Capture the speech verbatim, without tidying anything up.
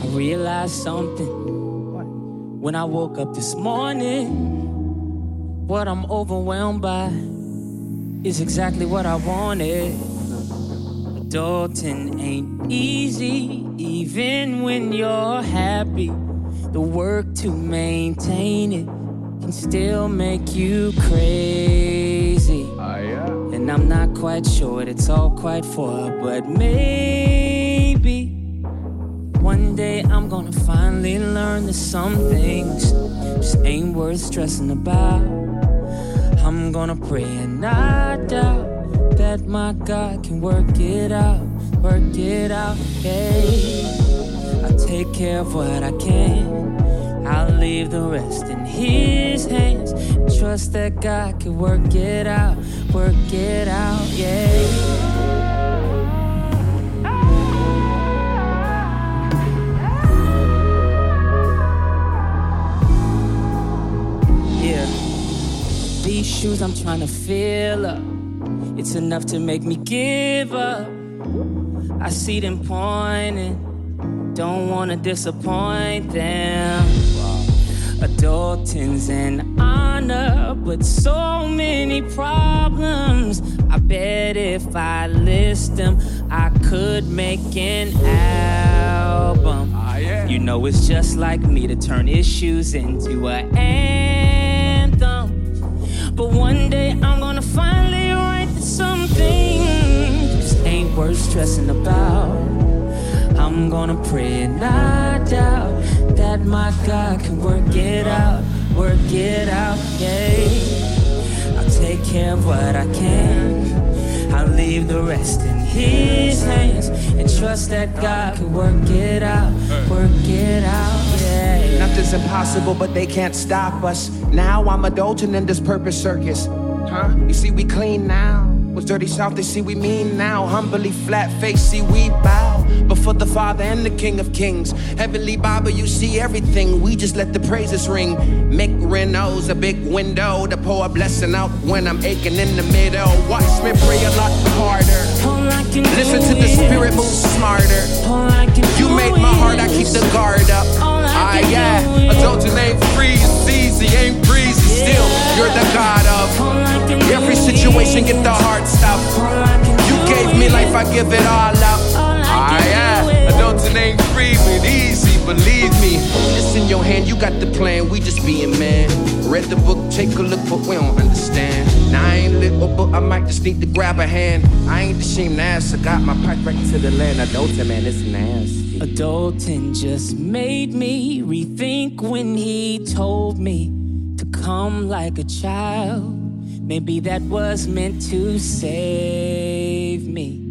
realized something when I woke up this morning. What I'm overwhelmed by is exactly what I wanted. Adulting ain't easy, even when you're happy. The work to maintain it can still make you crazy. Oh, yeah. And I'm not quite sure what it's all quite for, but maybe one day I'm gonna finally learn that some things just ain't worth stressing about. I'm gonna pray and not doubt that my God can work it out, work it out, yeah. I'll take care of what I can, I'll leave the rest in His hands, and trust that God can work it out, work it out, yeah. These shoes I'm trying to fill up, it's enough to make me give up. I see them pointing, don't wanna disappoint them. Adulting's an honor, but so many problems. I bet if I list them, I could make an album. Ah, yeah. You know it's just like me to turn issues into an anthem. But one day I'm gonna finally write that some things just ain't worth stressing about. I'm gonna pray and not doubt that my God can work it out, work it out, yeah. I'll take care of what I can, I'll leave the rest in His hands, and trust that God can work it out, work it out, yeah. Nothing's impossible, but they can't stop us. Now I'm adulting in this purpose circus. Huh? You see we clean now. Was dirty south, they see we mean now. Humbly flat face, see we bow before the Father and the King of Kings. Heavenly Bible, you see everything. We just let the praises ring. Make Renault's a big window to pour a blessing out when I'm aching in the middle. Watch me pray a lot harder. Listen to the Spirit move smarter. You made my heart, I keep the guard up. Ah yeah, adulting ain't free, it's easy, ain't breezy. Still, you're the God of every situation. Get the hard stuff. You gave me life, I give it all up. Ah yeah, adulting ain't free, but easy, believe me. It's in your hand, you got the plan, we just being man. Read the book, take a look, but we don't understand. Now I ain't lit, but I might just need to grab a hand. I ain't ashamed to ask, I got my pipe right to the land. Adulting, man, it's nasty. Adulting just made me rethink when He told me to come like a child. Maybe that was meant to save me.